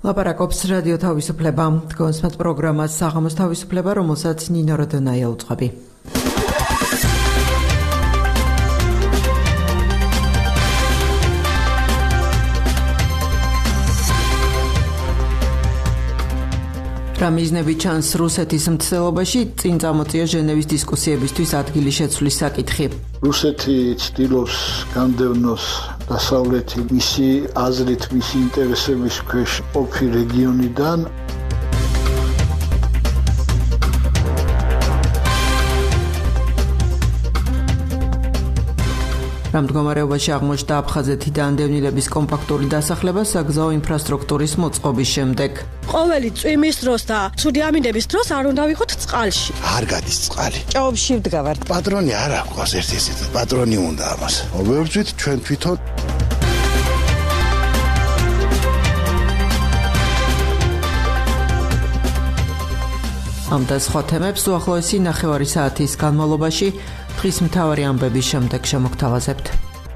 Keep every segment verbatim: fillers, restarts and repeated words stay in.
ლაპარაკობს რადიო თავისუფლება. Თქვენს პროგრამას საღამოს თავისუფლება, რომელსაც ნინო როდონაია უძღვები. რა მიზნები ჩანს რუსეთის მცდელობაში, წინ წამოწია ჟენევის დისკუსიებისთვის ადგილი შეცვლის საკითხი. რუსეთი ცდილობს განდევნოს დასავლეთი მისი აზრით, მისი ინტერესების ქვეშ ყოფი რეგიონიდან. რამ მდგომარეობაში აღმოჩნდა აფხაზეთიდან დევნილების კომპაქტური დასახლება საგზაო ინფრასტრუქტურის მოწყობის შემდეგ. ყოველი წვიმის დროს და ცუდი ამინდების დროს არ უნდა ვიყოთ წყალში. არ გადის წყალი. ჭაობში ვდგავართ. პატრონი არ აქვს ერთი ისეთი. პატრონი უნდა ამას. ვებრძვით ჩვენ თვითონ. ამ და სხვა თემებს უახლოესი ნახევარი საათის განმავლობაში დღის მთავარი ამბების შემდეგ შემოგთავაზებთ.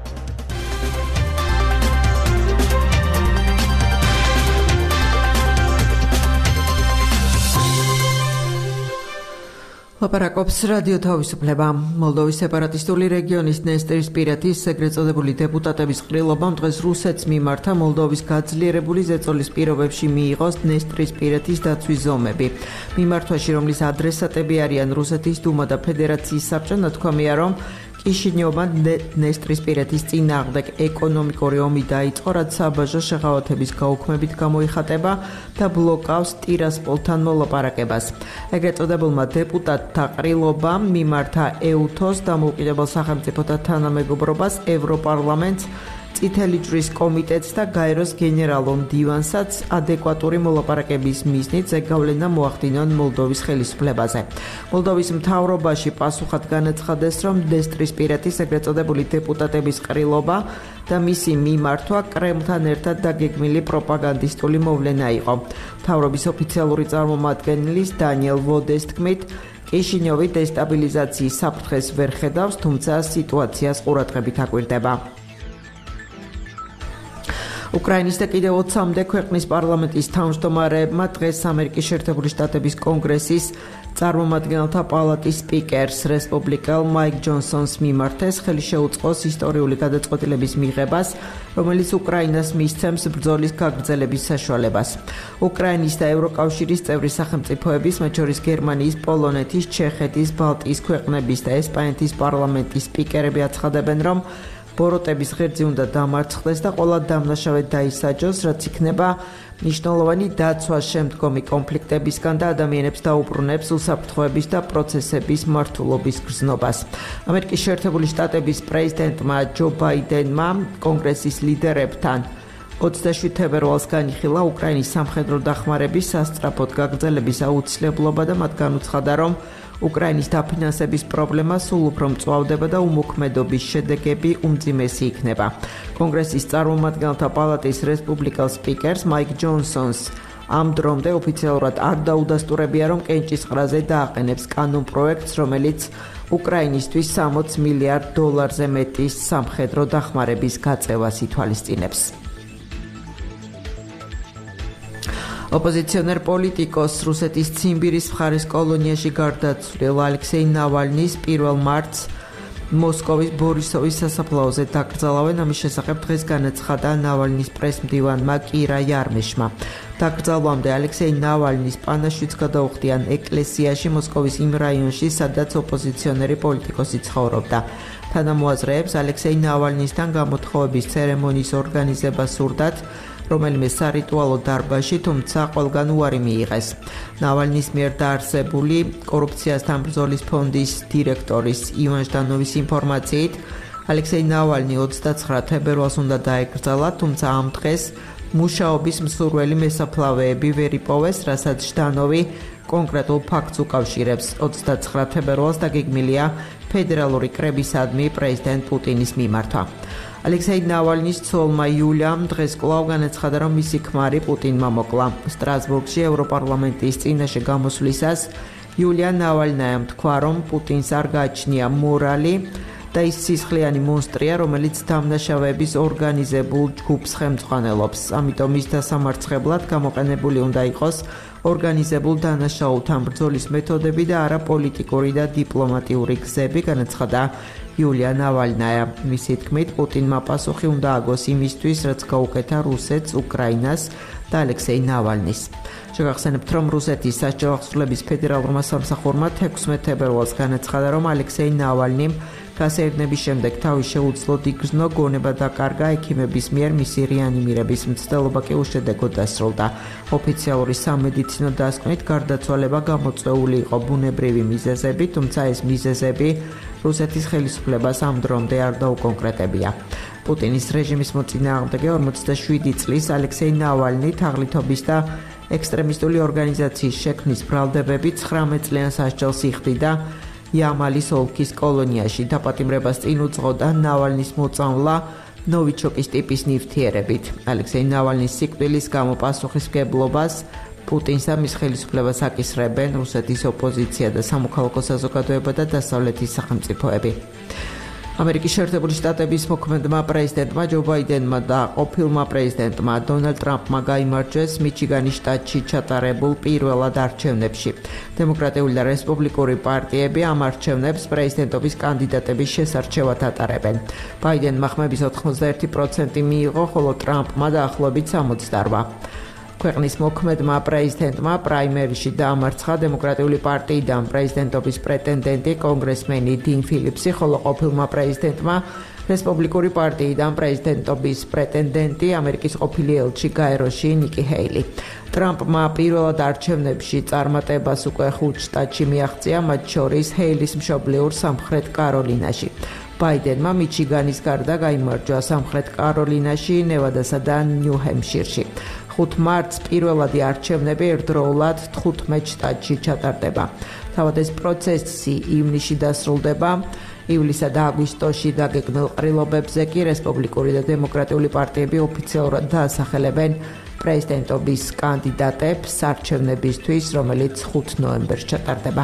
ლაპარაკობს რადიო თავისუფლება. მოლდოვის სეპარატისტული რეგიონის დნესტრისპირეთის ეგრეთ წოდებული დეპუტატების ყრილობამ დღეს რუსეთს მიმართა მოლდოვის გაძლიერებული ზეწოლის პირობებში მიიღოს დნესტრისპირეთის დაცვის ზომები. მიმართვაში, რომლის ადრესატები არიან რუსეთის დუმა და ფედერაციის საბჭო, ნათქვამია, რომ კიშინიოვმა დნესტრისპირეთის წინააღმდეგ ეკონომიკური ომი დაიწყო, რაც საბაჟო შეღავათების გაუქმებით გამოიხატება და ბლოკავს ტირასპოლთან მოლაპარაკებას. ეგრეთ წოდებულმა დეპუტატთა ყრილობამ მიმართა ეუთოს დამოუკიდებელ სახელმწიფოთა თანამეგობრობას, ევროპარლამენტს, წითელი ჯვრის კომიტეტს და გაეროს გენერალურ მდივანსაც ადეკვატური მოლაპარაკების მიზნით ზეგავლენა მოახდინონ მოლდოვის ხელისუფლებაზე. მოლდოვის მთავრობაში პასუხად განაცხადეს, რომ დნესტრისპირეთის ეგრეთ წოდებული დეპუტატების ყრილობა და მისი მიმართვა კრემლთან ერთად დაგეგმილი პროპაგანდისტული მოვლენა იყო. მთავრობის ოფიციალური წარმომადგენლის დანიელ ვოდეს თქმით, კიშინიოვი დესტაბილიზაციის საფრთხეს ვერ ხედავს, თუმცა სიტუაციას ყურადღებით აკვირდება. უკრაინის და კიდევ ოცამდე ქვეყნის პარლამენტის თავმჯდომარეებმა დღეს ამერიკის შეერთებული შტატების კონგრესის წარმომადგენელთა პალატის სპიკერს, რესპუბლიკელ მაიკ ჯონსონს მიმართეს ხელი შეუწყოს ისტორიული გადაწყვეტილების მიღებას, რომელიც უკრაინას მისცემს ბრძოლის გაგრძელების საშუალებას. უკრაინის და ევროკავშირის წევრი სახელმწიფოების, მათ შორის გერმანიის, პოლონეთის, ჩეხეთის, ბალტიის ქვეყნების და ესპანეთის პარლამენტის სპიკერები აცხადებენ, რომ ბოროტების ღერძი უნდა დამარცხდეს და ყველა დამნაშავე დაისაჯოს, რაც იქნება მნიშვნელოვანი დაცვა შემდგომი კონფლიქტებისგან და ადამიანებს დაუბრუნებს უსაფრთხოების და პროცესების მართულობის გრძნობას. ამერიკის შეერთებული შტატების პრეზიდენტმა ჯო ბაიდენმა კონგრესის ლიდერებთან ოცდაშვიდ თებერვალს განიხილა უკრაინის სამხედრო დახმარების სასწრაფოდ გაგრძელების აუცილებლობა და მათ განუცხადა, რომ უკრაინის დაფინანსების პრობლემა სულ უფრო მწვავდება და უმოქმედობის შედეგები უმძიმესი იქნება. კონგრესის წარმომადგენელთა პალატის რესპუბლიკელ სპიკერს მაიკ ჯონსონს ამ დრომდე ოფიციალურად არ დაუდასტურებია, რომ კენჭისყრაზე დააყენებს კანონ პროექტს, რომელიც უკრაინისთვის სამოც მილიარდ დოლარზე მეტი სამხედრო დახმარების გაწევას ითვალისწინებს. ოპოზიციონერ პოლიტიკოს რუსეთის ციმბირის მხარის კოლონიაში გარდაცვლილ ალექსეი ნავალნის პირველ მარტს მოსკოვის ბორისოვის სასაფლაოზე დაკრძალავენ. ამის შესახებ დღეს განაცხადა ნავალნის პრესმდივანმა კირა იარმეშმა. დაკრძალვამდე ალექსეი ნავალნის პანაშვიდს გადაუხდიან ეკლესიაში მოსკოვის იმ რაიონში, სადაც ოპოზიციონერი პოლიტიკოსი ცხოვრობდა. თანამოაზრეებს ალექსეი ნავალნისთან გამოთხოვების ცერემონიის ორგანიზება სურდათ, რომელიმე სარიტუალო დარბაზში, თუმცა ყველგან უარი მიიღეს. ნავალნის მიერ დაარსებული კორუფციასთან ბრძოლის ფონდის დირექტორის ივან ჟდანოვის ინფორმაციით, ალექსეი ნავალნი ოცდაცხრა თებერვალს უნდა დაეკრძალა, თუმცა ამ დღეს მუშაობის მსურველი მესაფლავეები ვერ იპოვეს, რასაც ჟდანოვი კონკრეტულ ფაქტს უკავშირებს. ოცდაცხრა თებერვალს დაგეგმილია ფედერალური კრებისადმი პრეზიდენტ პუტინის მიმართვა. ალექსეი ნავალნის ცოლმა იულიამ დღეს კვლავ განაცხადა, რომ მისი ქმარი პუტინმა მოკლა. სტრასბურგში ევროპარლამენტის წინაშე გამოსვლისას იულია ნავალნაიამ თქვა, რომ პუტინს არ გააჩნია მორალი და ის სისხლიანი მონსტრია, რომელიც დამნაშავეების ორგანიზებულ ჯგუფს ხელმძღვანელობს. ამიტომ ის დასამარცხებლად გამოყენებული უნდა იყოს ორგანიზებულ დანაშაულთან ბრძოლის მეთოდები და არა პოლიტიკური და დიპლომატიური გზები, განაცხადა იულია ნავალნაია. მისი თქმით, პუტინმა პასუხი უნდა აგოს იმისთვის, რაც გაუკეთა რუსეთს, უკრაინას და ალექსეი ნავალნის. შეგახსენებთ, რომ რუსეთის სასჯელ აღსრულების ფედერალურმა სამსახურმა თექვსმეტ თებერვალს განაცხადა, რომ ალექსეი ნავალნიმ გასაერთნების შემდეგ თავის შეუძლოდ იგრძნო, გონება დაკარგა, ექიმების მიერ მისი რეანიმირების მცდელობა კი უშედეგოდ დასრულდა. ოფიციალური სამედიცინო დასკვნით გარდაცვალება გამოწვეული იყო ბუნებრივი მიზეზებით, თუმცა ეს მიზეზები რუსეთის ხელისუფლებას ამ დრომდე არ დაუკონკრეტებია. პუტინის რეჟიმის მოწინააღმდეგე ორმოცდაშვიდი წლის ალექსეი ნავალნი თაღლითობის და ექსტრემისტული ორგანიზაციის შექმნის ბრალდებებით ცხრამეტ წლიან სასჯელს იხდიდა იამალის ოლქის კოლონიაში. დაპატიმრებას წინ უძღოდა ნავალნის მოწამვლა ნოვიჩოკის ტიპის ნივთიერებით. ალექსეი ნავალნის სიკვდილის გამო პასუხისმგებლობას პუტინს და მის ხელისუფლებას აკისრებენ რუსეთის ოპოზიცია და სამოქალაქო საზოგადოება და დასავლეთის სახელმწიფოები. ამერიკის შეერთებული შტატების მოქმედმა პრეზიდენტმა ჯო ბაიდენმა და ყოფილმა პრეზიდენტმა დონალდ ტრამპმა გაიმარჯვეს მიჩიგანის შტატში ჩატარებულ პირველად არჩევნებში. დემოკრატიული და რესპუბლიკური პარტიები ამ არჩევნებს პრეზიდენტობის კანდიდატების შესარჩევად ატარებენ. ბაიდენმა ხმების ოთხმოცდაერთი პროცენტი მიიღო, ხოლო ტრამპმა დაახლოებით სამოცდაოთხი. ქვეყნის მოქმედმა პრეზიდენტმა პრაიმერიში დაამარცხა დემოკრატიული პარტიიდან პრეზიდენტობის პრეტენდენტი კონგრესმენი 딘 ფილიპსი, ხოლო ყოფილმა პრეზიდენტმა რესპუბლიკური პარტიიდან პრეზიდენტობის პრეტენდენტი ამერიკის ყოფილი ელჩი გაეროში ნიკი ჰეილი. ტრამპმა პირველად არჩევნებში წარმატებას უკვე ხუთ შტატში მიაღწია, მათ შორის ჰეილის მშობლიურ სამხრეთ კაროლინაში. ბაიდენმა მიჩიგანის გარდა გაიმარჯვა სამხრეთ კაროლინაში, ნევადასა და ნიუ-ჰემპშირში. ხუთ მარტს პირველადი არჩევნები ერთდროულად თხუთმეტ შტატში ჩატარდება. თავად ეს პროცესი ივნისში დასრულდება. ივლისა და აგვისტოში დაგეგმილ ყრილობებზე კი რესპუბლიკური და დემოკრატიული პარტიები ოფიციალურად დაასახელებენ პრეზიდენტობის კანდიდატებს არჩევნებისთვის, რომელიც ხუთ ნოემბერს ჩატარდება.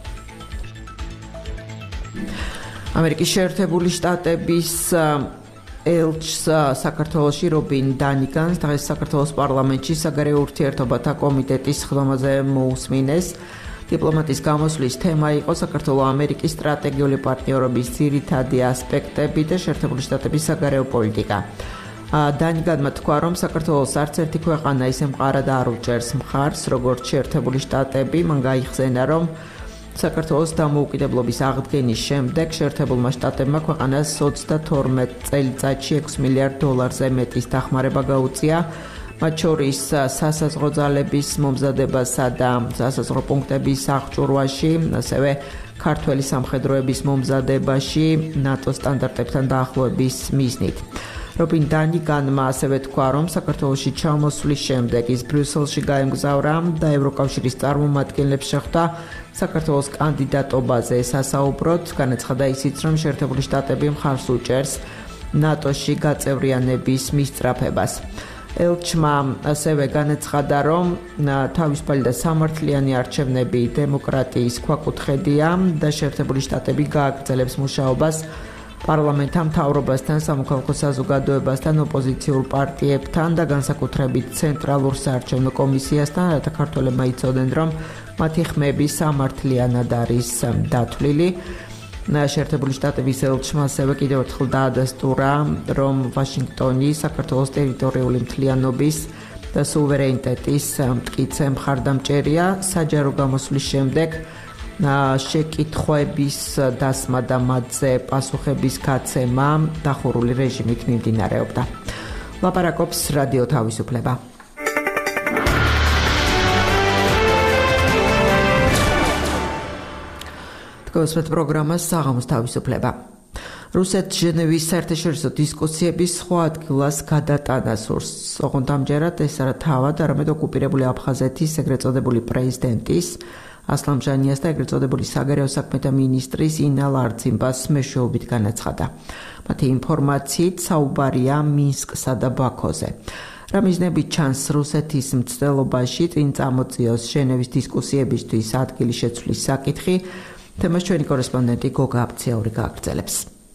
ამერიკის შეერთებული შტატების ელჩს საქართველოში რობინ დანიგანს დღეს საქართველოს პარლამენტში საგარეო ურთიერთობათა კომიტეტის ხდომაზე მოусმინეს. დიპლომატის გამოსვლის თემა იყო საქართველო-ამერიკის სტრატეგიული პარტნიორობის ძირითადი ასპექტები და შეერთებული შტატების საგარეო პოლიტიკა. დანიგანმა თქვა, რომ საქართველოს არც ერთი ქვეყანა ისე მყარად არ უჭერს მხარს, როგორც შეერთებული შტატები. მან გაიხსენა, რომ საქართველოს დამოუკიდებლობის აღდგენის შემდეგ შეერთებულმა შტატებმა ქვეყანას ოცდათორმეტ წელიწადში ექვსი მილიარდ დოლარზე მეტის დახმარება გაუწია, მათ შორის სასაზღვრო ძალების მომზადებასა და სასაზღვრო პუნქტების აღჭურვაში, ასევე ქართველი სამხედროების მომზადებაში ნატო სტანდარტებთან დაახლოების მიზნით. რობინ დანიგანმა ასევე თქვა, რომ საქართველოში ჩამოსვლის შემდეგ ის ბრიუსელში გაემგზავრა და ევროკავშირის წარმომადგენლებს შეხვდა საქართველოს კანდიდატობაზე სასაუბროთ. განაცხადა ისიც, რომ შეერთებული შტატები მხარს უჭერს ნატოში გაწევრიანების მისწრაფებას. ელჩმა ასევე განაცხადა, რომ თავისუფალი და სამართლიანი არჩევნები დემოკრატიის ქვაკუთხედია და შეერთებული შტატები გააგრძელებს მუშაობას პარლამენტთან, მთავრობასთან, სამოქალაქო საზოგადოებასთან, ოპოზიციურ პარტიებთან და განსაკუთრებით ცენტრალურ საარჩევნო კომისიასთან, რათა ქართველებმა იცოდნენ, რომ მათი ხმები სამართლიანად არის დათვლილი. შეერთებული შტატების ელჩმა ასევე კიდევ ერთხელ დაადასტურა, რომ ვაშინგტონი საქართველოს ტერიტორიული მთლიანობის და სუვერენიტეტის მტკიცე მხარდამჭერია. საჯარო გამოსვლის შემდეგ შეკითხვების დასმა და მათზე პასუხების გაცემა დახურული რეჟიმით მიმდინარეობდა. ლაპარაკობს რადიო თავისუფლება. გასვეთ პროგრამას საღამოს თავისუფლება. რუსეთ ჟენევის საერთაშორისო დისკუსიების სხვა ადგილას გადატანა სურს. ოღონდ ამჯერად ეს არა თავად, არამედ ოკუპირებული აფხაზეთის ეგრეთ წოდებული პრეზიდენტის ასლამ ჟანიას და ეგრეთ წოდებული საგარეო საქმეთა მინისტრის ინა ლარცინბას მეშვეობით განაცხადა. მათი ინფორმაციით საუბარია მინსკსა და ბაქოზე. რა მიზნებით ჩანს რუსეთის მცდელობაში წინ წამოწიოს ჟენევის დისკუსიებისთვის ადგილი შეცვლის საკითხი, თემას ჩვენი კორესპონდენტი გოგა აბციური გააგრძელებს.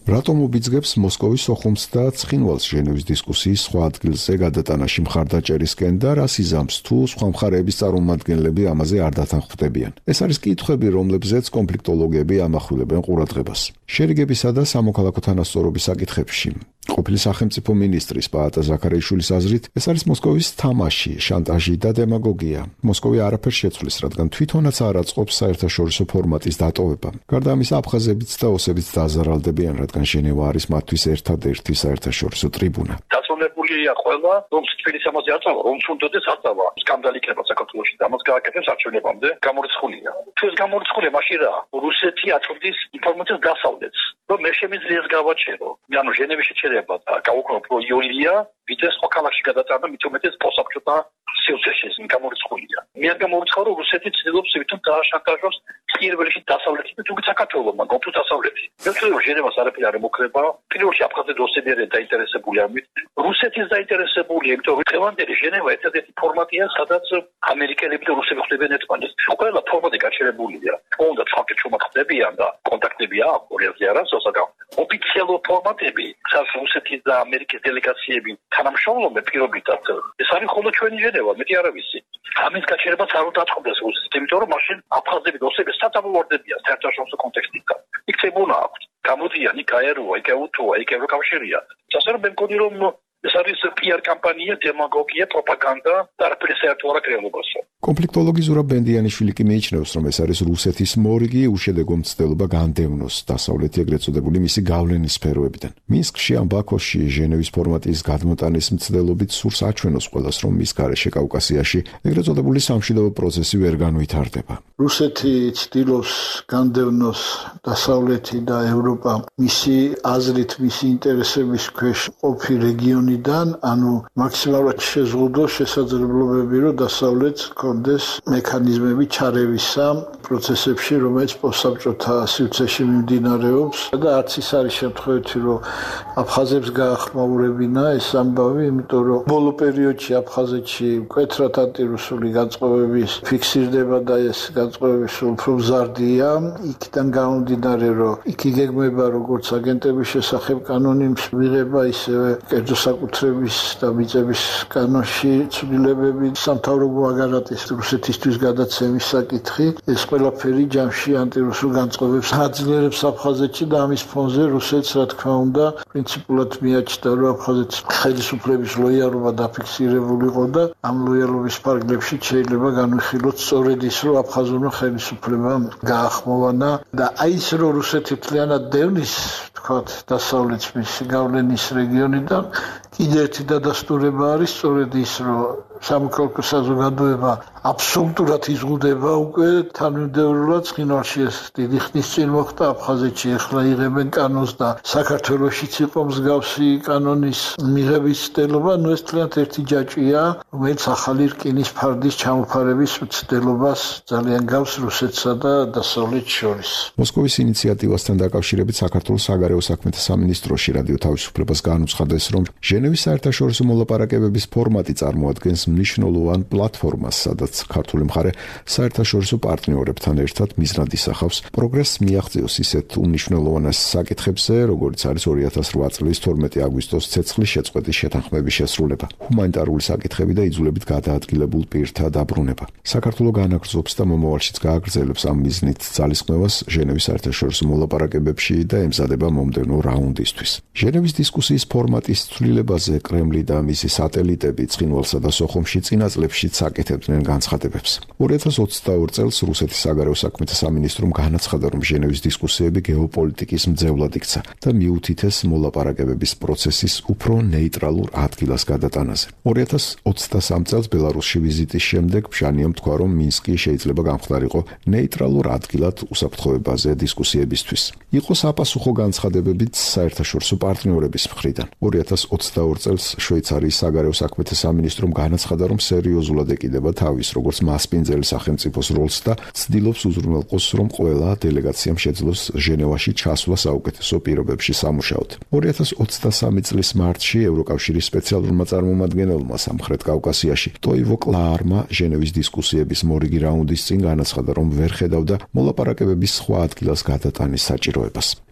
რატომ უბიძგებს მოსკოვის სოხუმს და ცხინვალს ჟენევის დისკუსიის სხვა ადგილზე გადატანაში მხარდაჭერისკენ და რას იზამს თუ სხვა მხარეების წარმომადგენლები ამაზე არ დათანხმდებიან? ეს არის კითხვები, რომლებზეც კონფლიქტოლოგები ამახვილებენ ყურადღებას. შერიგებისა და სამოქალაქო თანასწორობის საკითხებში ყოფილი სახელმწიფო მინისტრის პაატა ზაქარიაშვილის აზრით, ეს არის მოსკოვის თამაში, შანტაჟი და დემაგოგია. მოსკოვი არაფერს შეცვლის, რადგან თვითონაც არ აწყობს საერთაშორისო ფორმატის დატოვება. გარდა ამისა, აფხაზებიც და ოსებიც დაზარალდებიან, რადგან ჟენევა არის მათთვის ერთადერთი საერთაშორისო ტრიბუნა. დაწოლებულია ყველა, რომ თბილისს ამაზე აწავა, რომ თუნდაც აწავა. სკანდალი იქნება საქართველოში და ამას გააკეთებს არჩევნებამდე გამორიცხულია. თუ ეს გამორიცხულია, მაშინ რა? რუსეთი აწვდის ინფორმაციას დასავლეთს. რომ მე შემიძლია ეს გავაჩერო. ანუ ჟენევის შეჩერება და გავუკნო პრო იოლია, ვიდეს ხო ქალაქში გადატანა, მით უმეტეს პოსაბჭოთა სივრცეში გამორიცხულია. მე არ გამორიცხავ, რომ რუსეთი ცდილობს თვითონ დააშანტაჟოს პირველში დასავლეთი და თუნდაც საქართველოს, მაგრამ თუ დასავლეთი. მე ვთვლი, რომ ჟენევას არაფერი არ ემუქრება. პირველში აფხაზები ოსები არიან დაინტერესებული ამით. რუსეთის დაინტერესებულია, იმიტომ რომ დღევანდელი ჟენევა ერთადერთი ფორმატია, სადაც ამერიკელები და რუსები ხდებიან ერთმანეთს. ყველა ფორმატი გაჩერებულია. უნდა თქვენ ჩუმად ხდებიან და კონტაქტები აქვს ორი არას, ოსაგა. ოფიციალურ ფორმატები, სადაც რუსეთის და ამერიკის დელეგაციები თანამშრომლობენ პირობითად. ეს არის ხოლმე ჩვენი ჟენევა, მეტი არ ვიცი. ამის გაჩერებას არ უნდა აწყვდეს რუსეთს, იმიტომ რომ მაშინ აფხაზები და ოსები სათამაშოებდებიან საერთაშორისო კონტექსტიდან. იქ წებუნა აქვს. გამოდიან, იქ აეროა, იქ უთუა, იქ ევროკავშირია. ასე რომ მე მგონი რომ ეს არის პიარ კამპანია, დემაგოგია, პროპაგანდა და არაფერი საერთო არ აქვს რეალობასთან. კონფლიქტოლოგი ზურაბ ბენდიანიშვილი კი მიიჩნევს, რომ ეს არის რუსეთის მორიგი უშედეგო მცდელობა განდევნოს დასავლეთი ეგრეთ წოდებული მისი გავლენის სფეროებიდან. მინსკში ან ბაქოში ჟენევის ფორმატის გადმოტანის მცდელობით სურს აჩვენოს ყველას, რომ მის გარეშე კავკასიაში ეგრეთ წოდებული სამშვიდობო პროცესი ვერ განვითარდება. რუსეთი ცდილობს განდევნოს დასავლეთი და ევროპა მისი აზრით, მისი ინტერესების ქვეშ ყოფი რეგიონიდან, ანუ მაქსიმალურად შეზღუდოს შესაძლებლობები, რომ დასავლეთს კონდეს მექანიზმები ჩარევისა პროცესებში, რომელიც პოსტსაბჭოთა სივრცეში მიმდინარეობს და არც ის არის შემთხვევით, რომ აფხაზებს გაახმაურებინა ეს ამბავი, იმიტომ რომ ბოლო პერიოდში აფხაზეთში მკვეთრად ანტირუსული განწყობების ფიქსირდება და ეს განწყობები უფრო მზარდია. იქიდან გამომდინარე, რომ იქ იგეგმება როგორც აგენტების შესახებ კანონის მიღება, ისევე კერძო საკუთრების და მიწების კანონში ცვლილებები, სამთავრობო აგარატის რუსეთისთვის გადაცემის საკითხი, ეს ყველაფერი ჯამში ანტირუსულ განწყობებს აძლიერებს აფხაზეთში და ამის ფონზე რუსეთს, რა თქმა უნდა, პრინციპულად მიაჩნდა, რომ აფხაზეთის ხელისუფლების ლოიალობა დაფიქსირებულიყო და ამ ლოიალობის ფარგლებში შეიძლება განვიხილოთ სწორედ ის, რომ აფხაზურმა ხელისუფლებამ გაახმოვანა და აი ის, რომ რუსეთი მთლიანად დევნის, თქვათ, დასავლეთ მისი გავლენის რეგიონიდან, კიდევ ერთი დადასტურება არის სწორედ ის, რომ სამოქალაქო საზოგადოება აბსოლუტურად იზღუდება უკვე თანმიმდევრულად. ცხინვალში ეს დიდი ხნის წინ მოხდა, აფხაზეთში ეხლა იღებენ კანონს და საქართველოშიც იყო მსგავსი კანონის მიღების ცდელობა. ნუ ეს თლიანად ერთი ჯაჭვია, რომელიც ახალი რკინის ფარდის ჩამოფარების მცდელობას ძალიან გავს რუსეთსა და დასავლეთს შორის. მოსკოვის ინიციატივასთან დაკავშირებით საქართველოს საგარეო საქმეთა სამინისტროში რადიო თავისუფლებას განუცხადეს, რომ ჟენევის საერთაშორისო მოლაპარაკებების ფორმატი წარმოადგენს მნიშვნელოვან პლატფორმას, სადაც ქართული მხარე საერთაშორისო პარტნიორებთან ერთად მიზნად ისახავს პროგრესს მიაღწიოს ისეთ უმნიშვნელოვანეს საკითხებზე, როგორც არის ორი ათას რვა წლის თორმეტი აგვისტოს ცეცხლის შეწყვეტის შეთანხმების შესრულება, ჰუმანიტარული საკითხები და იძულებით გადაადგილებულ პირთა დაბრუნება. საქართველო განაგრძობს და მომავალშიც გააგრძელებს ამ მიზნით ძალისხმევას ჟენევის საერთაშორისო მოლაპარაკებებში და ემზადება მომდევნო რაუნდისთვის. ჟენევის დისკუსიის ფორმატის ცვლილებაზე კრემლი და მისი სატელიტები ცხინვალსა და სოხუმში წინა წლებშიც აკეთებდნენ განცხადებებს. ორი ათას ოცდაორ წელს რუსეთის საგარეო საქმეთა სამინისტრომ განაცხადა, რომ ჟენევის დისკუსიები გეოპოლიტიკის მძევლად იქცა და მიუთითეს მოლაპარაკებების პროცესის უფრო ნეიტრალურ ადგილას გადატანაზე. ორი ათას ოცდასამ წელს ბელარუსში ვიზიტის შემდეგ ფშანიამ თქვა, რომ მინსკი შეიძლება გამხდარიყო ნეიტრალურ ადგილად უსაფრთხოებაზე დისკუსიებისთვის. იყო საპასუხო განცხადებებიც საერთაშორისო პარტნიორების მხრიდან. ორი ათას ოცდაორ წელს შვეიცარიის საგარეო საქმეთა სამინისტრომ განაცხადა, რომ სერიოზულად ეკიდება თავის როგორც მასპინძელი სახელმწიფოს როლს და ცდილობს უზრუნველყოს, რომ ყველა დელეგაციამ შეძლოს ჟენევაში ჩასვლა საუკეთესო პირობებში სამუშაოდ. ორი ათას ოცდასამი წლის მარტში ევროკავშირის სპეციალურმა წარმომადგენელმა სამხრეთ კავკასიაში ტოივო კლაარმა ჟენევის დისკუსიების მორიგი რაუნდის წინ განაცხადა, რომ ვერ ხედავდა მოლაპარაკებების სხვა ადგილას გადატანის საჭიროებას.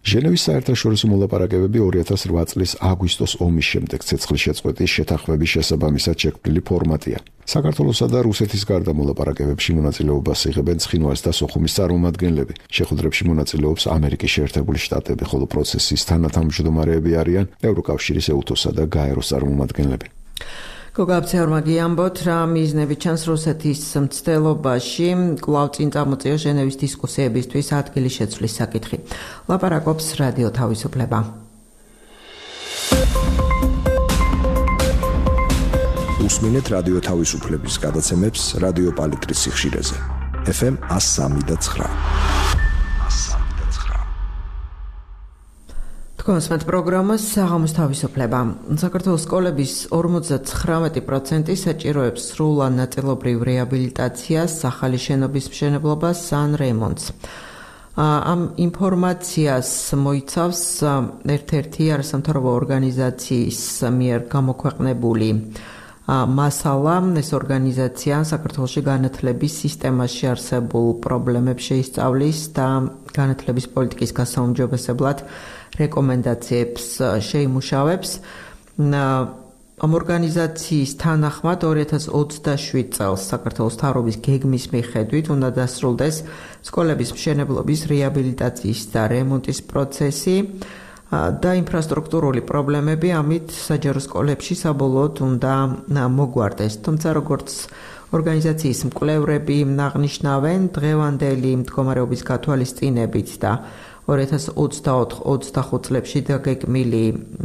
ჟენევის საერთაშორისო მოლაპარაკებები ორი ათას რვა წლის აგვისტოს ომის შემდეგ ცეცხლის შეწყვეტის შეთანხმების შესაბამისად შექმნილი ფორმატია. საქართველოსა და რუსეთის გარდა მოლაპარაკებებში მონაწილეობას იღებენ ცხინვალის და სოხუმის წარმომადგენლები. შეხვედრებში მონაწილეობს ამერიკის შეერთებული შტატები, ხოლო პროცესის თანათავმჯდომარეები არიან ევროკავშირის ეუთოსა და გაეროს წარმომადგენლები. გოგაბცეორმა გიამბოთ, რა მიზნები ჩანს რუსეთის მცდელობაში კვლავ წინ წამოწია ჟენევის დისკუსიებისთვის ადგილის შეცვლის საკითხი. ლაპარაკობს რადიო თავისუფლება. უსმინეთ რადიო თავისუფლების გადაცემებს რადიო პალიტრის სიხშირეზე. ეფ ემ one oh three და nine. კონსმეთ პროგრამას საღამოს თავისუფლება. საქართველოს სკოლების ორმოცდათხრამეტი პროცენტი საჭიროებს სრულად ნაწილობრივ რეაბილიტაციას, ახალი შენობის მშენებლობას ან რემონტს. ამ ინფორმაციას მოიცავს ერთ-ერთი არასამთავრობო ორგანიზაციის მიერ გამოქვეყნებული მასალა. ეს ორგანიზაცია საქართველოში განათლების სისტემაში არსებულ პრობლემებს შეისწავლის და განათლების პოლიტიკის გასაუმჯობესებლად რეკომენდაციებს შეიმუშავებს. ამ ორგანიზაციის თანახმად ორი ათას ოცდაშვიდ წელს საქართველოს მთავრობის გეგმის მიხედვით უნდა დასრულდეს სკოლების მშენებლობის, რეაბილიტაციის და რემონტის პროცესი და ინფრასტრუქტურული პრობლემები ამით საჯარო სკოლებში საბოლოოდ უნდა მოგვარდეს. თუმცა როგორც ორგანიზაციის მკვლევრები აღნიშნავენ, დღევანდელი მდგომარეობის გათვალისწინებით და ორი ათას ოცდაოთხ ოცდახუთ წლებში დაგეგმილი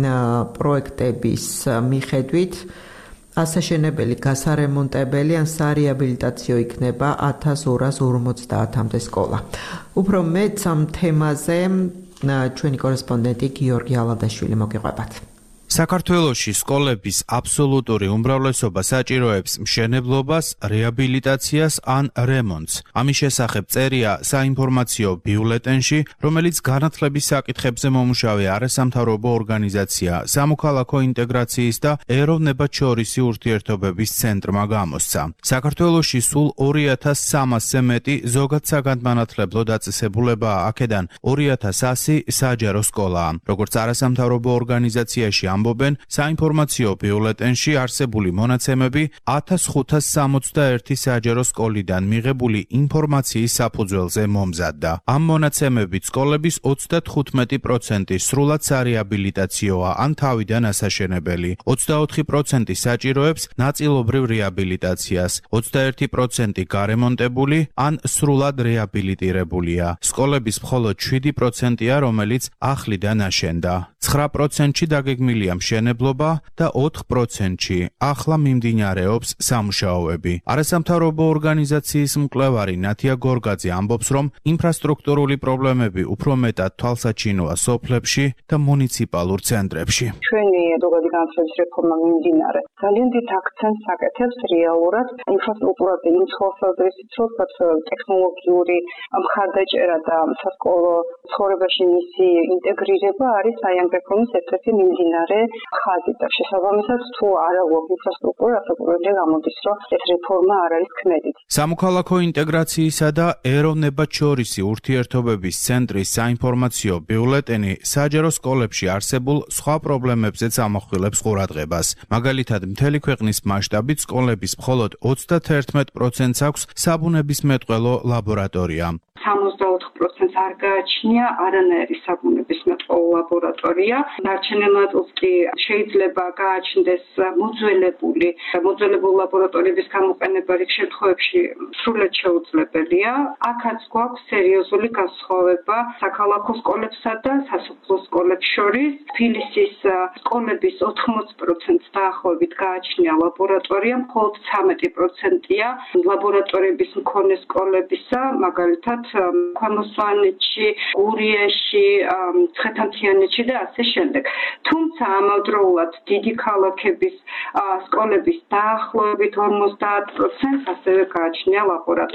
პროექტების მიხედვით ასაშენებელი, გასარემონტებელი ან სარეაბილიტაციო იქნება ათას ორას ორმოცდაათამდე სკოლა. უფრო მეტ ამ თემაზე ჩვენი კორესპონდენტი გიორგი ალადაშვილი მოგიყვებათ. საქართველოში სკოლების აბსოლუტური უმრავლესობა საჭიროებს მშენებლობას, რეაბილიტაციას ან რემონტს. ამის შესახებ წერია საინფორმაციო ბიულეტენში, რომელიც განათლების საკითხებზე მომუშავე არასამთავრობო ორგანიზაცია სამოქალაქო ინტეგრაციის და ეროვნებათშორისი ურთიერთობების ცენტრმა გამოსცა. საქართველოში სულ ორი ათას სამასზე მეტი ზოგად საგანმანათლებლო დაწესებულებაა, აქედან ორი ათას ასი საჯარო სკოლაა. როგორც არასამთავრობო ორგანიზაციაში ამბობენ, საინფორმაციო ბიულეტენში არსებული მონაცემები ათას ხუთას სამოცდაერთი საჯარო სკოლიდან მიღებული ინფორმაციის საფუძველზე მომზადდა. ამ მონაცემებით სკოლების ოცდათხუთმეტი პროცენტი სრულად სარეაბილიტაციოა ან თავიდან ასაშენებელი, ოცდაოთხი პროცენტი საჭიროებს ნაწილობრივ რეაბილიტაციას, ოცდაერთი პროცენტი გარემონტებული ან სრულად რეაბილიტირებულია. სკოლების მხოლოდ შვიდი პროცენტია, რომელიც ახლიდან აშენდა. ცხრა პროცენტში დაგეგმილია მშენებლობა და ოთხ პროცენტში ახლა მიმდინარეობს სამუშაოები. არასამთავრობო ორგანიზაციის მკვლევარი ნათია გორგაძე ამბობს, რომ ინფრასტრუქტურული პრობლემები უფრო მეტად თვალსაჩინოა სოფლებში და მუნიციპალურ ცენტრებში. ჩვენი ზოგადი განათლების რეფორმა მიმდინარე ძალიან დიდ აქცენტს აკეთებს რეალურად ინფრასტრუქტურაზე იმ თვალსაზრისით, რომ ტექნოლოგიური მხარდაჭერა და სასკოლო ცხოვრებაში მისი ინტეგრირება არის აი ამ რეფორმის ერთ-ერთი მიმდინარე ხაზი და შესაბამისად თუ არ აქვს ინფრასტრუქტურა, საკუთრებია გამოდის, რომ ეს რეფორმა არ არის ქმედით. სამოქალაქო ინტეგრაციისა და ეროვნებათშორისი ურთიერთობების ცენტრის საინფორმაციო ბიულეტენი საჯარო სკოლებში არსებულ სხვა პრობლემებზეც ამახვილებს ყურადღებას. მაგალითად, მთელი ქვეყნის მასშტაბით სკოლების მხოლოდ ოცდაათერთმეტ პროცენტს აქვს საბუნებისმეტყველო ლაბორატორია. სამოცდაოთხ პროცენტს არ გააჩნია არანაირი საბუნებისმეტყველო ლაბორატორია. დარჩენილ ნაწილს კი შეიძლება გააჩნდეს მოძველებული მოძველებული ლაბორატორიების გამოყენება რიგ შემთხვევებში სრულად შეუძლებელია. აქაც გვაქვს სერიოზული განსხვავება საქალაქო სკოლებსა და სასოფლო სკოლებს შორის. თბილისის სკოლების ოთხმოც პროცენტს დაახლოებით გააჩნია ლაბორატორია, მხოლოდ ცხრამეტი პროცენტია ლაბორატორიების მქონე სკოლებისა, მაგალითად ქვემო სვანეთში, გურიაში, ცხეთამთიანეთში და ასე შემდეგ. თუმცა ამავდროულად დიდი ქალაქების სკოლების დაახლოებით ორმოცდაათ პროცენტს ასევე გააჩნია ლაბორატორია.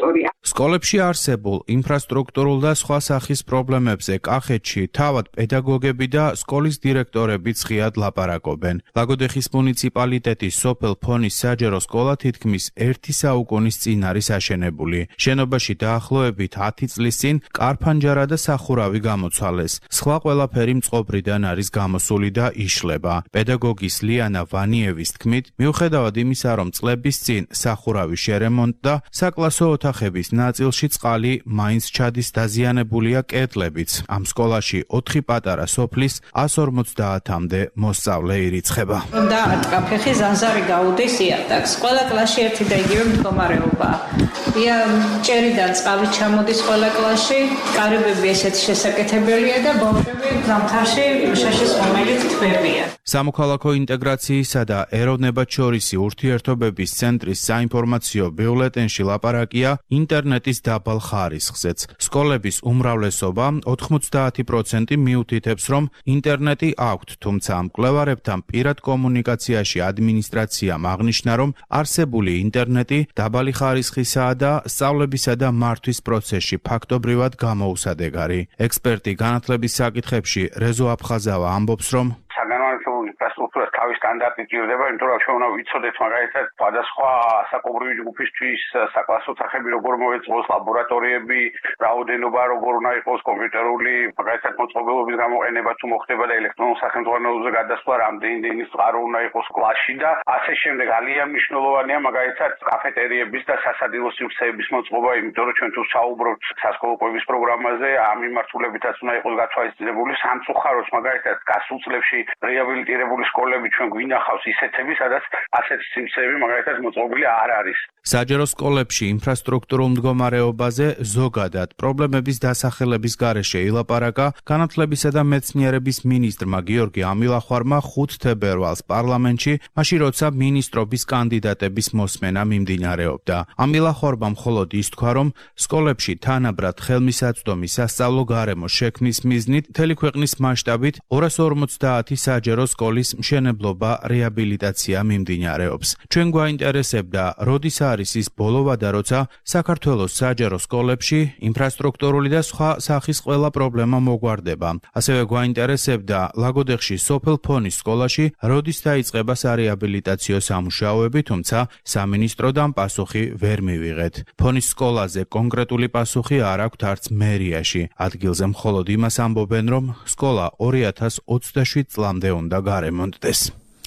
სკოლებში არსებულ ინფრასტრუქტურულ და სხვა სახის პრობლემებზე კახეთში თავად პედაგოგები და სკოლის დირექტორები ცხიად ლაპარაკობენ. ლაგოდეხის მუნიციპალიტეტის სოფელ ფონის საჯარო სკოლა თითქმის ერთი საუკუნის წინ არის აშენებული. შენობაში დაახლოებით ათი წლის წინ კარფანჯარა და სახურავი გამოცვალეს. სხვა ყველაფერი მწყობრიდან არის გამოსული და იშლება. პედაგოგის ლიანა ვანიევის თქმით, მიუხედავად იმისა, რომ წლების წინ სახურავი შერემონტდა, საკლასო ოთახების ნაწილში წყალი მაინც ჩადის, დაზიანებულია კედლებიც. ამ სკოლაში ოთხი პატარა სოფლის ას ორმოცდაათამდე მოსწავლე ირიცხება. და ატკაფეხი ზანზარი გაუდის იატაკს. ყველა კლასში ერთი და იგივე მდგომარეობაა. ია ჭერიდან წყალი ჩამოდის ყველა კლასში, კარიბები ესეთი შესაკეთებელია და ბავშვები ზამთარში შეშის რომელიც თბებიან. სამოქალაქო ინტეგრაციისა და ეროვნებათშორისი ურთიერთობების ცენტრის საინფორმაციო ბიულეტენში ლაპარაკია ინტერნეტის დაბალ ხარისხზეც. სკოლების უმრავლესობა ოთხმოცდაათი პროცენტი მიუთითებს, რომ ინტერნეტი აქვთ, თუმცა მკვლევარებთან პირად კომუნიკაციაში ადმინისტრაციამ აღნიშნა, რომ არსებული ინტერნეტი დაბალი ხარისხისაა და სწავლებისა და მართვის პროცესში ფაქტობრივად გამოუსადეგარი. ექსპერტი განათლების საკითხებში რეზო აფხაზავა ამბობს, რომ საგანმანათლებლო ინფრასტრუქტურას თავის სტანდარტი ჭირდება, იმიტომ რომ ჩვენ უნდა ვიცოდეთ მაგალითად სხვადასხვა საკობრივი ჯგუფისთვის საკლასო ოთახები როგორ მოეწყოს, ლაბორატორიები, რაოდენობა როგორ უნდა იყოს, კომპიუტერული მაგალითად მოწყობილობის გამოყენება თუ მოხდება და ელექტრონულ სახელმწიფოებზე გადასვლა რამდენი წყარო უნდა იყოს კლასში და ასე შემდეგ. ძალიან მნიშვნელოვანია მაგალითად კაფეტერიების და სასადილო სივრცეების მოწყობა, იმიტომ რომ ჩვენ თუ საუბრობთ სასკოლო კვების პროგრამაზე, ამ მიმართულებითაც უნდა იყოს გათვალისწინებული. სამწუხაროდ მაგალითად გასულ წლებში რეაბილიტირებული სკოლები ჩვენ გვინახავს ისეთები, სადაც ასეთი სიმცები მაგალითად მოწყობილი არ არის. საჯარო სკოლებში ინფრასტრუქტურულ მდგომარეობაზე ზოგადად პრობლემების დასახელების გარეშე ილაპარაკა განათლებისა და მეცნიერების მინისტრმა გიორგი ამილახვარმა ხუთ თებერვალს პარლამენტში, მაშინ როცა მინისტრობის კანდიდატების მოსმენა მიმდინარეობდა. ამილახვარმა მხოლოდ ის თქვა, რომ სკოლებში თანაბრად ხელმისაწვდომი სასწავლო გარემო შექმნის მიზნით მთელი ქვეყნის მასშტაბით ორას ორმოცდაათი საჯარო სკოლის მშენებლობა რეაბილიტაცია მიმდინარეობს. ჩვენ გვაინტერესებდა, როდის არის ის ბოლო ვადა, როცა საქართველოს საჯარო სკოლებში ინფრასტრუქტურული და სხვა სახის ყველა პრობლემა მოგვარდება. ასევე გვაინტერესებდა, ლაგოდეხში სოფელ ფონის სკოლაში როდის დაიწყება სარეაბილიტაციო სამუშაოები, თუმცა სამინისტროდან პასუხი ვერ მივიღეთ. ფონის სკოლაზე კონკრეტული პასუხი არ აქვთ არც მერიაში. ადგილზე მხოლოდ იმას ამბობენ, რომ სკოლა ორი ათას ოცდაშვიდ წლამდე უნდა გარემონტდეს.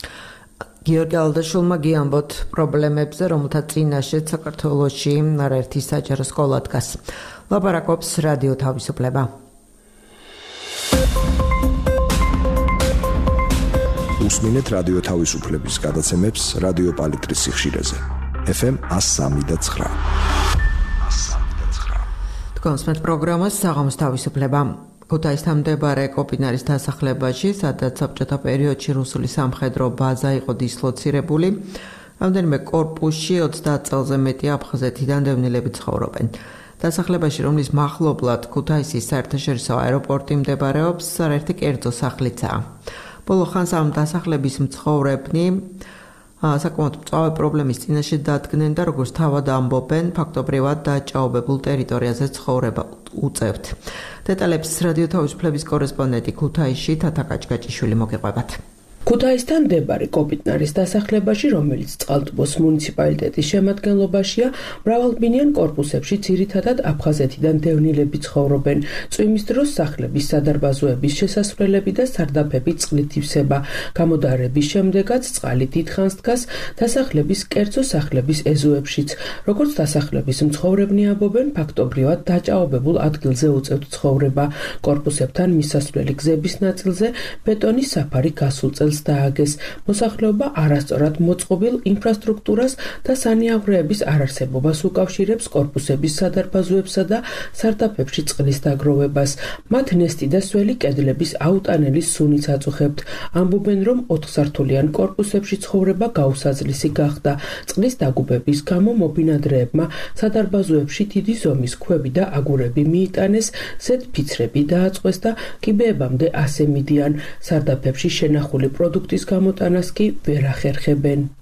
გიორგი ალდაშულმა გიამბოთ პრობლემებზე, რომელთა წინაშეც საქართველოში არაერთი საჯარო სკოლა დგას. ლაპარაკობს რადიო თავისუფლება. უსმინეთ რადიო თავისუფლების გადაცემებს რადიო პალიტრის სიხშირეზე. ეფ ემ ას სამი და ცხრა. თქვენს პროგრამას საღამოს თავისუფლება. ქუთაისთან მდებარე კოპინარის დასახლებაში, სადაც საბჭოთა პერიოდში რუსული სამხედრო ბაზა იყო დისლოცირებული, რამდენიმე კორპუსში ოცდაათ წელზე მეტი აფხაზეთიდან დევნილები ცხოვრობენ. დასახლებაში, რომლის მახლობლად ქუთაისის საერთაშორისო აეროპორტი მდებარეობს, არაერთი კერძო სახლიცაა. ბოლო ხანს ამ დასახლების მცხოვრებნი საკმაოდ მწვავე პრობლემის წინაშე დადგნენ და როგორც თავად ამბობენ, ფაქტობრივად დაჭაობებულ ტერიტორიაზე ცხოვრება უწევთ. დეტალებს რადიო თავისუფლების კორესპონდენტი ქუთაისში თათა კაჭკაჭიშვილი მოგიყვებათ. ქუთაისთან მდებარე კოპიტნარის დასახლებაში, რომელიც წყალტუბოს მუნიციპალიტეტის შემადგენლობაშია, მრავალბინიან კორპუსებში ძირითადად აფხაზეთიდან დევნილები ცხოვრობენ. წვიმის დროს სახლების სადარბაზოების შესასვლელები და სარდაფები წყლით ივსება. გამოდარების შემდეგაც წყალი დიდხანს დგას დასახლების კერძო სახლების ეზოებშიც. როგორც დასახლების მცხოვრებნი ამბობენ, ფაქტობრივად დაჭაობებულ ადგილზე უწევთ ცხოვრება. კორპუსებთან მისასვლელი გზების ნაწილზე ბეტონის საფარი გასულ წელს დააგეს. მოსახლეობა არასწორად მოწყობილ ინფრასტრუქტურას და სანიაღვრეების არარსებობას უკავშირებს კორპუსების სადარბაზოებსა და სარდაფებში წყლის დაგროვებას. მათ ნესტი და სველი კედლების აუტანელი სუნიც აწუხებთ. ამბობენ, რომ ოთხსართულიან კორპუსებში ცხოვრება გაუსაძლისი გახდა. წყლის დაგუბების გამო მობინადრეებმა სადარბაზოებში დიდი ზომის ქვები და აგურები მიიტანეს, ზედ ფიცრები დააწყვეს და კიბეებამდე ასე მიდიან. სარდაფებში შენახული პროდუქტის გამოტანას კი ვერ ახერხებენ.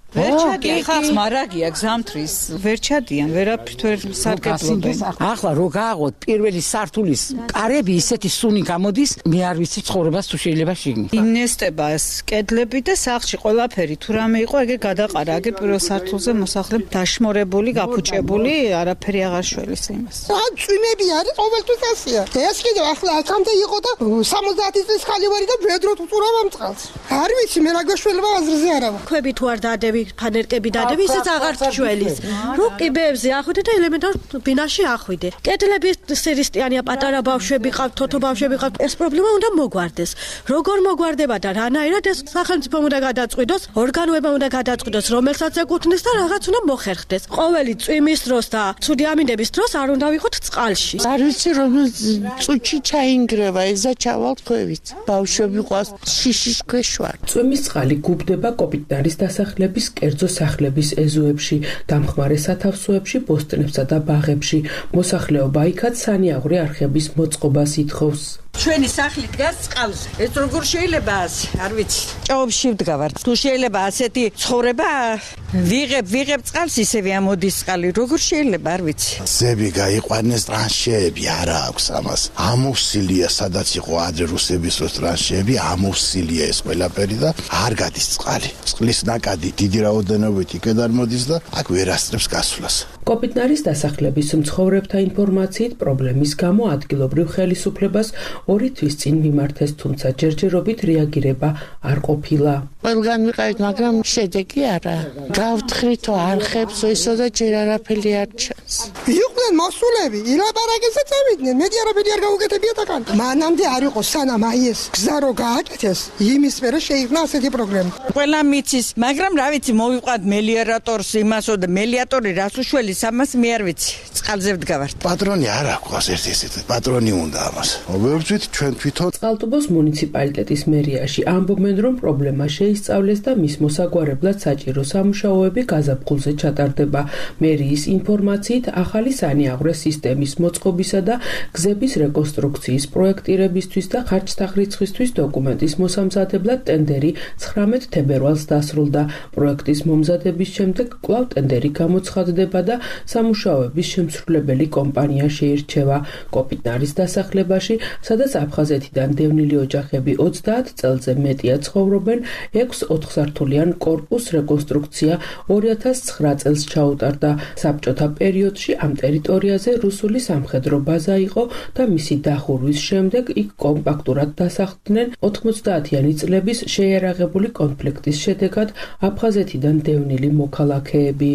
ვერ ჩადიან ხალხს მარაგია გზამთრის ვერ ჩადიან ვერაფრით ვერ სარგებლობენ ახლა რო გააღოთ პირველი სართულის კარები ისეთი სუნი გამოდის მე არ ვიცი ცხოვრებას თუ შეიძლება შიგნით ინესტება ეს კედლები და სახლში ყველაფერი თუ რამე იყო ეგე გადაყარა აგერ პირველ სართულზე მოსახლეები დაშმორებული გაფუჭებული არაფერი აღარ შველის იმას ან წვიმები არის ყოველთვის ასია ეს კიდევ ახლა აქამდე იყო და სამოცდაათი წლის ხალი ვარი და ბედროთ უწურავ ამ წყალს არ ვიცი მე რა გაშველება აზრზე არა ქვები თუ არ დადები ფანერკები დადები ისიც აღარ ჩველის რო ყიბეებზე ახვიდე და ელემენტარ ბინაში ახვიდე კედლები სერისტიანია პატარა ბავშვები ყავთ თოთო ბავშვები ყავთ ეს პრობლემა უნდა მოგვარდეს როგორ მოგვარდება და რანაირად ეს სახელმწიფომ უნდა გადაწყვიტოს ორგანოებმა უნდა გადაწყვიტოს რომელსაც ეკუთვნის და რაღაც უნდა მოხერხდეს ყოველი წვიმის დროს და ცუდი ამინდების დროს არ უნდა ვიყოთ წყალში არ ვიცი რომ წუჩი ჩაინგრევა ეზა ჩავალთ ქვევით ბავშვები ყავს შიშის ქვეშ ვარ წვიმის წყალი გუბდება კოპიტნარის დასახლების კერძო სახლების ეზოებში, დამხმარე სათავსოებში, ბოსტნებსა და ბაღებში. მოსახლეობა იქაც სანიაღვრე არხების მოწყობას ითხოვს. ჩვენი სახლი დგას წყალზე. ეს როგორ შეიძლება ასე? არ ვიცი. ჭაობში ვდგავართ. თუ შეიძლება ასეთი ცხოვრება ვიღებ, ვიღებ წყალს ისევე ამოდის წყალი. როგორ შეიძლება, არ ვიცი. ზები გაიყვანეს ტრანშეები არა აქვს ამას. ამოვსილია სადაც იყო ადრე რუსების დროს ტრანშეები, ამოვსილია ეს ყველაფერი და არ გადის წყალი. წყლის ნაკადი დიდი რაოდენობით იქიდან მოდის და აქ ვერ ასწრებს გასვლას. კოპიტნარის დასახლების მცხოვრებთა ინფორმაციით პრობლემის გამო ადგილობრივ ხელისუფლებას ორი თვის წინ მიმართეს, თუმცა ჯერჯერობით რეაგირება არ ყოფილა. ყველგან ვიყავით, მაგრამ შედეგი არა. გავთხრითო არხებს, ისო და ჯერ არაფერი არ ჩანს. იყვნენ მოსულები, ილაპარაკეს და წავიდნენ. მედი არაფერი არ გაუკეთებიათ აქან. მანამდე არ იყო სანამ აი ეს გზა რო გააკეთეს, იმის მერე შეიქმნა ასეთი პრობლემა. ყველა მიცის, მაგრამ რა ვიცი, მოვიყვანთ მელიორატორს იმასო და მელიატორი რას უშველის ამას მე არ ვიცი. წყალზე ვდგავართ. პატრონი არ აქვს ერთი ესეთი პატრონი უნდა ამას. მოვებრძვით ჩვენ თვითონ წყალტუბოს მუნიციპალიტეტის მერიაში ამბობენ, რომ პრობლემა შეისწავლეს და მის მოსაგვარებლად საჭირო სამუშაოები გაზაფხულზე ჩატარდება. მერიის ინფორმაციით ახალი სანიაღვრე სისტემის მოწყობისა და გზების რეკონსტრუქციის პროექტირებისთვის და ხარჯთაღრიცხვისთვის დოკუმენტის მოსამზადებლად ტენდერი ცხრამეტ თებერვალს დასრულდა. პროექტის მომზადების შემდეგ კვლავ ტენდერი გამოცხადდება და სამუშაოების შემსრულებელი კომპანია შეირჩევა. კოპიტნარის დასახლებაში, სადაც აფხაზეთიდან დევნილი ოჯახები ოცდაათ წელზე მეტია ცხოვრობენ, ექვს ოთხსართულიან კორპუს რეკონსტრუქცია ორი ათას ცხრა წელს ჩაუტარდა. საბჭოთა პერიოდში ამ ტერიტორიაზე რუსული სამხედრო ბაზა იყო და მისი დახურვის შემდეგ იქ კომპაქტურად დასახლდნენ ოთხმოცდაათიანი წლების შეიარაღებული კონფლიქტის შედეგად აფხაზეთიდან დევნილი მოქალაქეები.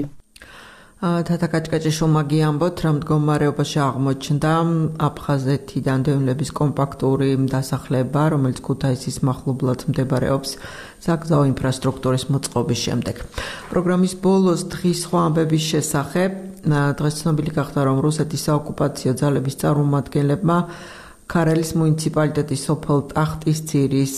თათაკაჭკაჭი შომაგი ამბობთ, რომ მდგომარეობაში აღმოჩნდა აფხაზეთიდან დევნილების კომპაქტური დასახლება, რომელიც ქუთაისის მახლობლად მდებარეობს საგზაო ინფრასტრუქტურის მოწყობის შემდეგ. პროგრამის ბოლოს დღის სხვა ამბების შესახებ დღეს ცნობილი გახდა, რომ რუსეთის საოკუპაციო ძალების წარმომადგენლებმა ქარელის მუნიციპალიტეტის სოფელ ტახტისძირის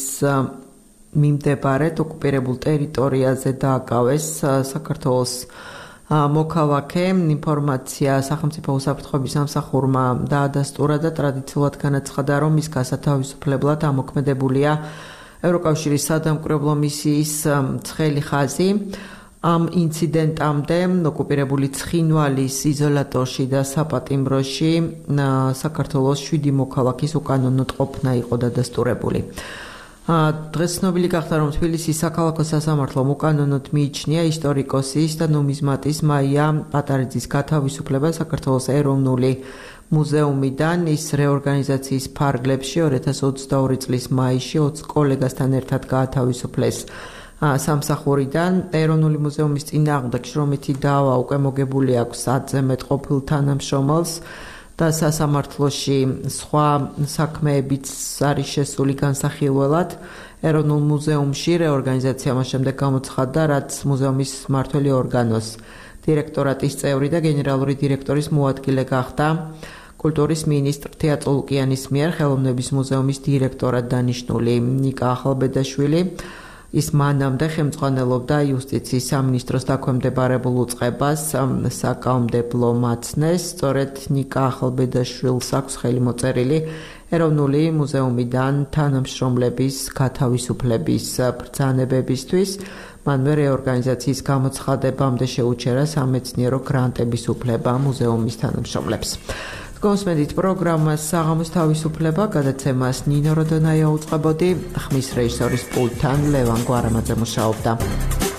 მიმდებარედ ოკუპირებულ ტერიტორიაზე დააკავეს საქართველოს მოქალაქე. ინფორმაცია სახელმწიფო უსაფრთხოების სამსახურმა დაადასტურა და ტრადიციულად განაცხადა, რომ ის გასათავისუფლებლად ამოქმედებულია ევროკავშირის სადამკვირვებლო მისიის ცხელი ხაზი. ამ ინციდენტამდე ოკუპირებული ცხინვალის იზოლატორში და საპატიმროში საქართველოს შვიდი მოქალაქის უკანონოდ ყოფნა იყო დადასტურებული. დღეს ცნობილი გახდა, რომ თბილისის საქალაქო სასამართლომ უკანონოდ მიიჩნია ისტორიკოსის და ნუმიზმატის მაია პატარიძის გათავისუფლება საქართველოს ეროვნული მუზეუმიდან. ის რეორგანიზაციის ფარგლებში ორი ათას ოცდაორი წლის მაისში ოცი კოლეგასთან ერთად გაათავისუფლეს სამსახურიდან. ეროვნული მუზეუმის წინააღმდეგ შრომითი დავა უკვე მოგებული აქვს ათზე მეტ ყოფილ თანამშრომელს და სასამართლოში სხვა საქმეებიც არის შესული განსახილველად. ეროვნულ მუზეუმში რეორგანიზაცია მას შემდეგ გამოცხადდა, რაც მუზეუმის მმართველი ორგანოს დირექტორატის წევრი და გენერალური დირექტორის მოადგილე გახდა. კულტურის მინისტრ თეატრო ლუკიანის მიერ ხელოვნების მუზეუმის დირექტორად დანიშნული ნიკა ახალბედაშვილი ის მანამდე ხელმძღვანელობდა იუსტიციის სამინისტროს დაქვემდებარებულ უწყებას საკანონმდებლო მაცნეს. სწორედ ნიკა ახალბედაშვილს აქვს ხელი მოწერილი ეროვნული მუზეუმიდან თანამშრომლების გათავისუფლების ბრძანებებისთვის მანვე რეორგანიზაციის გამოცხადებამდე შეუჩერა სამეცნიერო გრანტების უფლება მუზეუმის თანამშრომლებს. Consmedit პროგრამას საღამოს თავისუფლება გადაცემას ნინო როდონაია უწყებოდი, ხმის რეჟისორის პულტთან ლევან გვარამაძე მუშაობდა.